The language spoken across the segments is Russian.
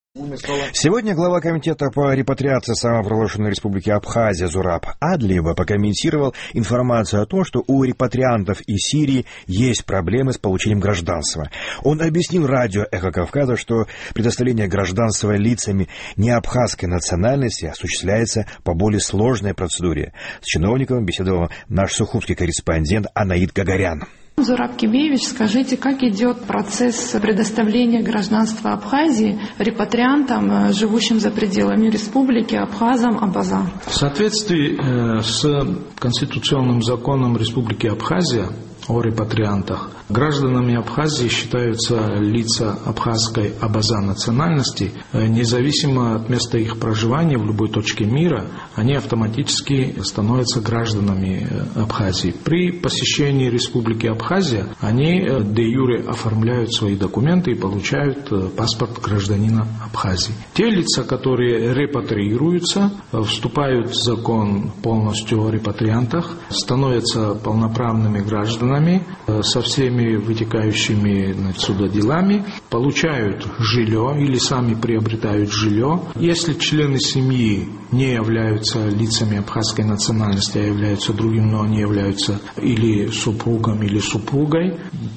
Сегодня глава комитета по репатриации самопровозглашенной республики Абхазия Зураб Адлиева прокомментировал информацию о том, что у репатриантов из Сирии есть проблемы с получением гражданства. Он объяснил радио «Эхо Кавказа», что предоставление гражданства лицами не абхазской национальности осуществляется по более сложной процедуре. С чиновником беседовал наш сухумский корреспондент Анаид Гагарян. Зураб Кибеевич, скажите, как идет процесс предоставления гражданства Абхазии репатриантам, живущим за пределами республики, абхазам, абазам? В соответствии с конституционным законом Республики Абхазия о репатриантах, гражданами Абхазии считаются лица абхазской абаза национальности, независимо от места их проживания в любой точке мира, они автоматически становятся гражданами Абхазии. При посещении Республики Абхазия они де юре оформляют свои документы и получают паспорт гражданина Абхазии. Те лица, которые репатриируются, вступают в закон полностью о репатриантах, становятся полноправными гражданами со всеми вытекающими отсюда делами, получают жилье или сами приобретают жилье. Если члены семьи не являются лицами абхазской национальности, а являются другим, но они являются или супругом, или супругой,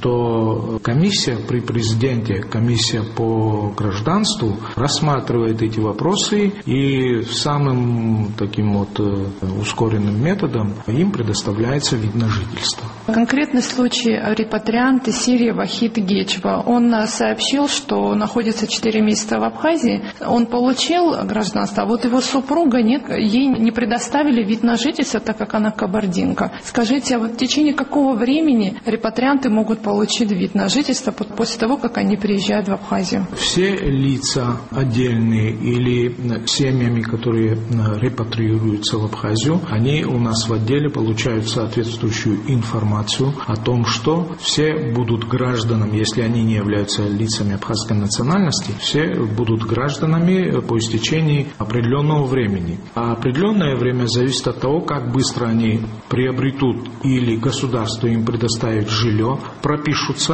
то комиссия при президенте, комиссия по гражданству рассматривает эти вопросы и самым таким ускоренным методом им предоставляется вид на жительство. Конкретный случай репатриант из Сирии Вахид Гечба. Он сообщил, что находится 4 месяца в Абхазии. Он получил гражданство, а вот его супруга нет, ей не предоставили вид на жительство, так как она кабардинка. Скажите, а вот в течение какого времени репатрианты могут получить вид на жительство после того, как они приезжают в Абхазию? Все лица отдельные или семьями, которые репатриируются в Абхазию, они у нас в отделе получают соответствующую информацию о том, что все будут гражданами, если они не являются лицами абхазской национальности, все будут гражданами по истечении определенного времени. А определенное время зависит от того, как быстро они приобретут или государство им предоставит жилье, пропишут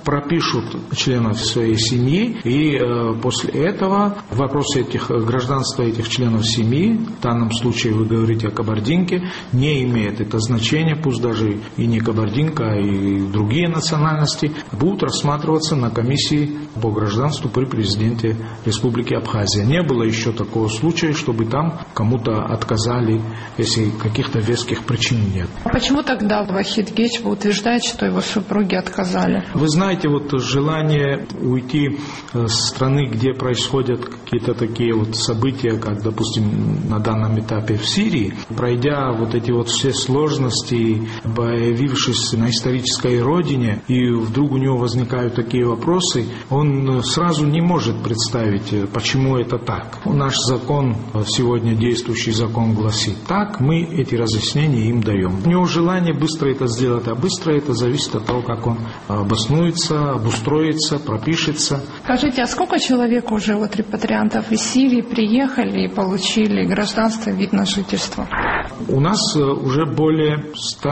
членов своей семьи, и после этого вопрос гражданства этих членов семьи, в данном случае вы говорите о кабардинке, не имеет это значения, пусть даже и не кабардинка, а и другие национальности, будут рассматриваться на комиссии по гражданству при президенте Республики Абхазия. Не было еще такого случая, чтобы там кому-то отказали, если каких-то веских причин нет. А почему тогда Вахид Гечба утверждает, что его супруги отказали? Вы знаете, желание уйти с страны, где происходят какие-то такие события, как, допустим, на данном этапе в Сирии, пройдя эти все сложности, появившись на исторической родине, и вдруг у него возникают такие вопросы, он сразу не может представить, почему это так. Наш закон, сегодня действующий закон гласит так, мы эти разъяснения им даем. У него желание быстро это сделать, а быстро это зависит от того, как он обоснуется, обустроится, пропишется. Скажите, а сколько человек уже репатриантов из Сирии приехали и получили гражданство, вид на жительство? У нас уже более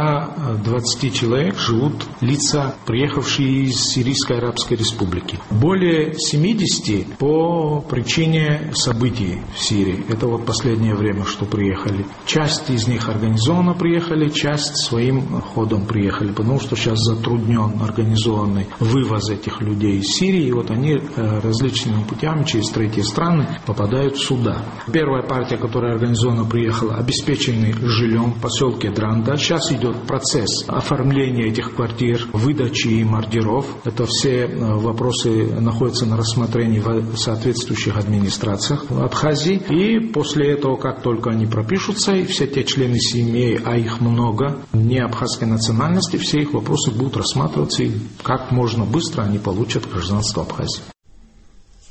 120 человек живут лица, приехавшие из Сирийской Арабской Республики. Более 70 по причине событий в Сирии. Это последнее время, что приехали. Часть из них организованно приехали, часть своим ходом приехали, потому что сейчас затруднен организованный вывоз этих людей из Сирии, и они различными путями через третьи страны попадают сюда. Первая партия, которая организованно приехала, обеспечены жильем в поселке Дранда. Сейчас идет процесс оформления этих квартир, выдачи им ордеров. Это все вопросы находятся на рассмотрении в соответствующих администрациях в Абхазии. И после этого, как только они пропишутся, и все те члены семьи, а их много, не абхазской национальности, все их вопросы будут рассматриваться, и как можно быстро они получат гражданство Абхазии.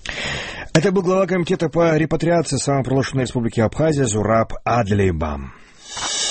Это был глава комитета по репатриации самопровозглашенной республики Абхазия Зураб Адлиева.